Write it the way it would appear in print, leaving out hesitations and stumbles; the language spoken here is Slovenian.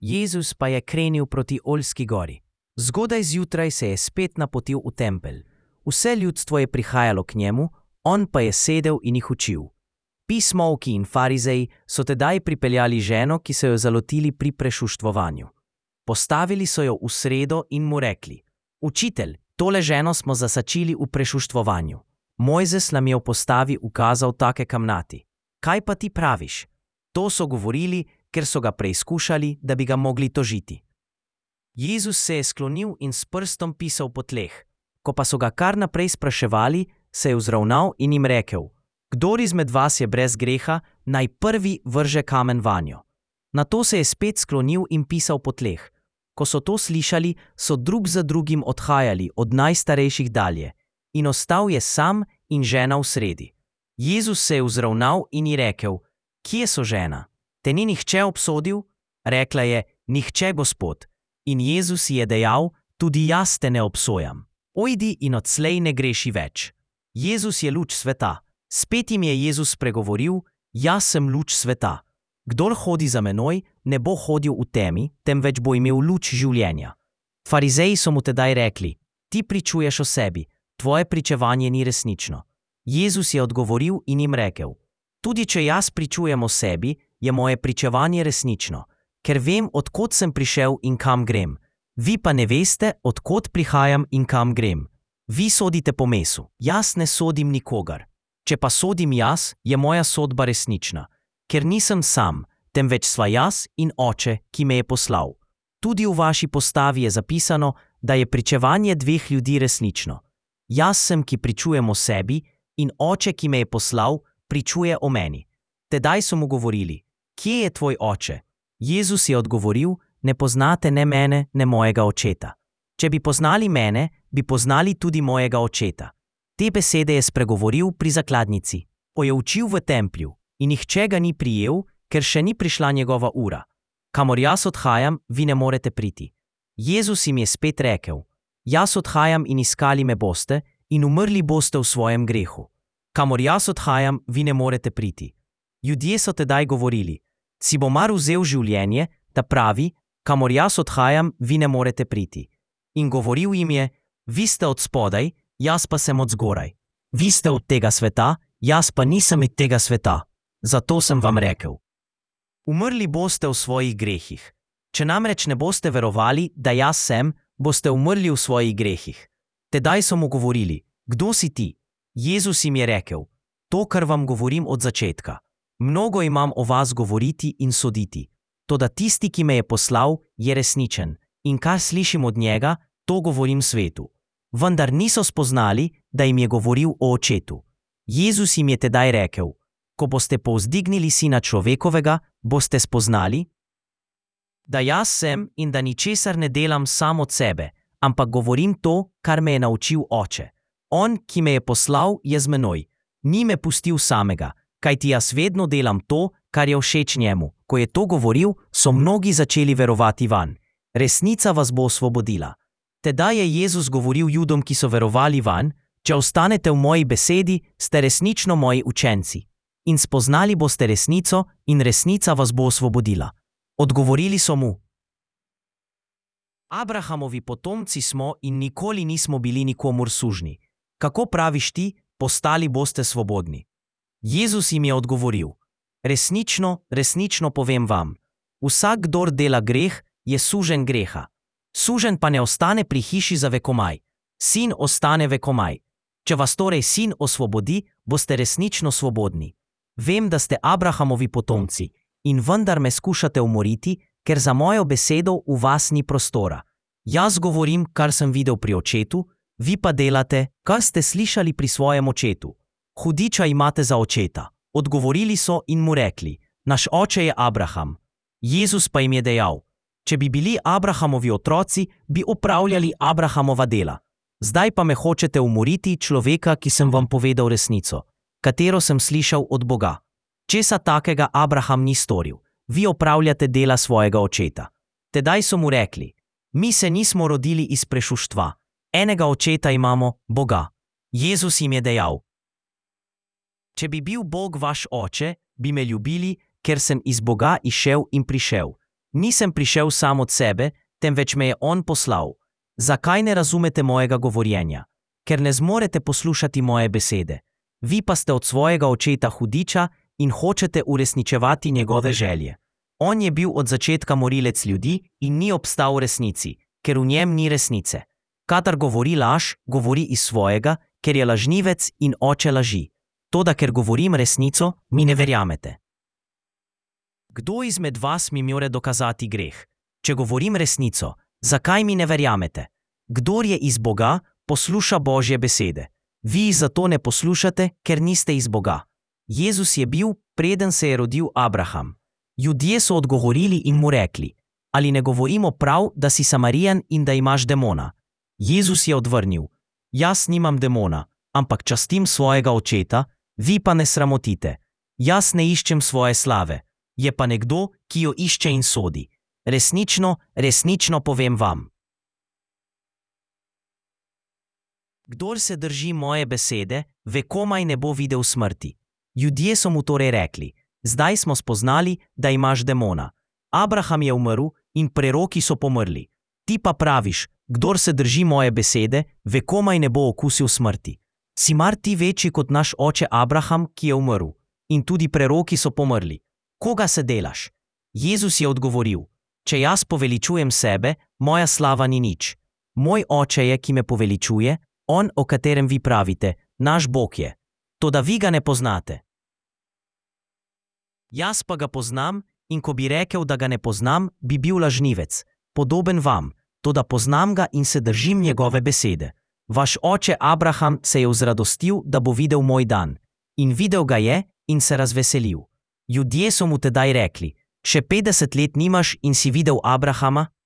Jezus pa je krenil proti Oljski gori. Zgodaj zjutraj se je spet napotil v tempelj. Vse ljudstvo je prihajalo k njemu, on pa je sedel in jih učil. Pismovki in farizeji so tedaj pripeljali ženo, ki so jo zalotili pri prešuštvovanju. Postavili so jo v sredo in mu rekli: Učitelj, tole ženo smo zasačili v prešuštvovanju. Mojzes nam je v postavi ukazal take kamnati. Kaj pa ti praviš? To so govorili, ker so ga preizkušali, da bi ga mogli tožiti. Jezus se je sklonil in s prstom pisal po tleh. Ko pa so ga kar naprej spraševali, se je vzravnal in jim rekel: Kdor izmed vas je brez greha, naj prvi vrže kamen vanjo. Nato se je spet sklonil in pisal po tleh. Ko so to slišali, so drug za drugim odhajali od najstarejših dalje, in ostal je sam in žena v sredi. Jezus se je vzravnal in ji rekel: Kje so žena? Te ni nihče obsodil? Rekla je: Nihče, Gospod. In Jezus ji je dejal: Tudi jaz te ne obsojam. Ojdi in odslej ne greši več. Jezus je luč sveta. Spet jim je Jezus spregovoril: Jaz sem luč sveta. Kdor hodi za menoj, ne bo hodil v temi, temveč bo imel luč življenja. Farizeji so mu tedaj rekli: Ti pričuješ o sebi, tvoje pričevanje ni resnično. Jezus je odgovoril in jim rekel: Tudi če jaz pričujem o sebi, je moje pričevanje resnično, ker vem, od kod sem prišel in kam grem. Vi pa ne veste, od kod prihajam in kam grem. Vi sodite po mesu, jaz ne sodim nikogar. Če pa sodim jaz, je moja sodba resnična, ker nisem sam, temveč sva jaz in Oče, ki me je poslal. Tudi v vaši postavi je zapisano, da je pričevanje dveh ljudi resnično. Jaz sem, ki pričujem o sebi, in Oče, ki me je poslal, pričuje o meni. Tedaj so mu govorili: Kje je tvoj oče? Jezus je odgovoril: Ne poznate ne mene, ne mojega očeta. Če bi poznali mene, bi poznali tudi mojega očeta. Te besede je spregovoril pri zakladnici. Ko je učil v templju, in nihče ga ni prijel, ker še ni prišla njegova ura. Kamor jaz odhajam, vi ne morete priti. Jezus jim je spet rekel: Jaz odhajam in iskali me boste, in umrli boste v svojem grehu. Kamor jaz odhajam, vi ne morete priti. Ljudje so tedaj govorili: Si bo mar vzel življenje, da pravi: Kamor jaz odhajam, vi ne morete priti. In govoril jim je: Vi ste od spodaj, jaz pa sem od zgoraj. Vi ste od tega sveta, jaz pa nisem od tega sveta. Zato sem vam rekel: Umrli boste v svojih grehih. Če namreč ne boste verovali, da jaz sem, boste umrli v svojih grehih. Tedaj so mu govorili: Kdo si ti? Jezus jim je rekel: To, kar vam govorim od začetka. Mnogo imam o vas govoriti in soditi. Toda tisti, ki me je poslal, je resničen, in kar slišim od njega, to govorim svetu. Vendar niso spoznali, da jim je govoril o očetu. Jezus jim je tedaj rekel: Ko boste povzdignili Sina človekovega, boste spoznali, da jaz sem in da ničesar ne delam sam od sebe, ampak govorim to, kar me je naučil Oče. On, ki me je poslal, je z menoj. Ni me pustil samega, kajti jaz vedno delam to, kar je všeč njemu. Ko je to govoril, so mnogi začeli verovati vanj. Resnica vas bo osvobodila. Tedaj je Jezus govoril Judom, ki so verovali vanj: Če ostanete v moji besedi, ste resnično moji učenci. In spoznali boste resnico, in resnica vas bo osvobodila. Odgovorili so mu: Abrahamovi potomci smo in nikoli nismo bili nikomur sužnji. Kako praviš ti, postali boste svobodni? Jezus jim je odgovoril: Resnično, resnično povem vam, vsak, kdor dela greh, je suženj greha. Suženj pa ne ostane pri hiši za vekomaj. Sin ostane vekomaj. Če vas torej sin osvobodi, boste resnično svobodni. Vem, da ste Abrahamovi potomci, in vendar me skušate umoriti, ker za mojo besedo v vas ni prostora. Jaz govorim, kar sem videl pri očetu, vi pa delate, kar ste slišali pri svojem očetu. Hudiča imate za očeta. Odgovorili so in mu rekli: Naš oče je Abraham. Jezus pa jim je dejal: Če bi bili Abrahamovi otroci, bi opravljali Abrahamova dela. Zdaj pa me hočete umoriti, človeka, ki sem vam povedal resnico, katero sem slišal od Boga. Česa takega Abraham ni storil, vi opravljate dela svojega očeta. Tedaj so mu rekli: Mi se nismo rodili iz prešuštva, enega očeta imamo, Boga. Jezus jim je dejal: Če bi bil Bog vaš oče, bi me ljubili, ker sem iz Boga izšel in prišel. Nisem prišel sam od sebe, temveč me je on poslal. Zakaj ne razumete mojega govorjenja? Ker ne zmorete poslušati moje besede. Vi pa ste od svojega očeta hudiča in hočete uresničevati njegove želje. On je bil od začetka morilec ljudi in ni obstal v resnici, ker v njem ni resnice. Kadar govori laž, govori iz svojega, ker je lažnivec in oče laži. Toda ker govorim resnico, mi ne verjamete. Kdo izmed vas mi more dokazati greh? Če govorim resnico, zakaj mi ne verjamete? Kdor je iz Boga, posluša Božje besede. Vi jih zato ne poslušate, ker niste iz Boga. Jezus je bil, preden se je rodil Abraham. Ljudje so odgovorili in mu rekli: ali ne govorimo prav, da si Samarijan in da imaš demona? Jezus je odvrnil: jaz nimam demona, ampak častim svojega očeta, vi pa ne sramotite. Jaz ne iščem svoje slave, je pa nekdo, ki jo išče in sodi. Resnično, resnično povem vam. Kdor se drži moje besede, ve komaj ne bo videl smrti. Ljudje so mu torej rekli: zdaj smo spoznali, da imaš demona. Abraham je umrl in preroki so pomrli. Ti pa praviš: kdor se drži moje besede, ve komaj ne bo okusil smrti. Si mar ti večji kot naš oče Abraham, ki je umrl, in tudi preroki so pomrli? Koga se delaš? Jezus je odgovoril: če jaz poveličujem sebe, moja slava ni nič. Moj oče je, ki me poveličuje, on, o katerem vi pravite, naš Bog je. Toda vi ga ne poznate. Jaz pa ga poznam, in ko bi rekel, da ga ne poznam, bi bil lažnivec, podoben vam, toda poznam ga in se držim njegove besede. Vaš oče Abraham se je vzradostil, da bo videl moj dan. In videl ga je in se razveselil. Ljudje so mu tedaj rekli: še 50 let nimaš in si videl Abrahama?